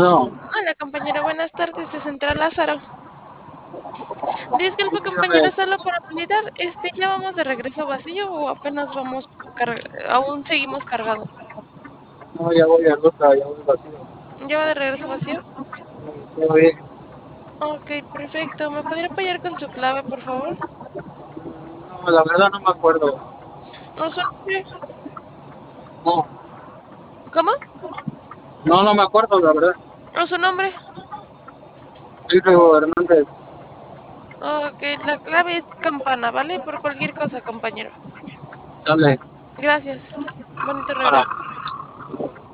No, Hola compañero, buenas tardes de Central Lázaro. Disculpe compañero, dígame, solo para validar, ¿ya vamos de regreso vacío o apenas aún seguimos cargados? no, ya voy a ruta, ya voy vacío. ¿Ya va de regreso vacío? Todo bien. Ok, perfecto. ¿Me podría apoyar con su clave, por favor? No, la verdad no me acuerdo. ¿O su nombre? No, ¿Cómo? no me acuerdo, la verdad. ¿O su nombre? Dijo Hernández, Ok, la clave es campana, ¿vale? Por cualquier cosa, compañero. dale, Gracias. Bonito para. regreso.